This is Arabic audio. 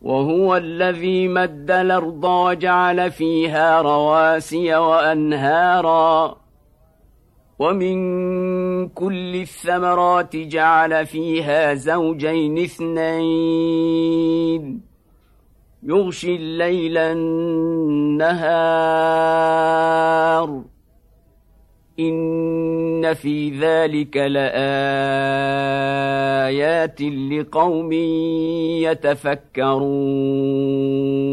وهو الذي مد الأرض وجعل فيها رواسي وأنهارا ومن كل الثمرات جعل فيها زوجين اثنين يغشي الليل النهار إن في ذلك لآيات لقوم يتفكرون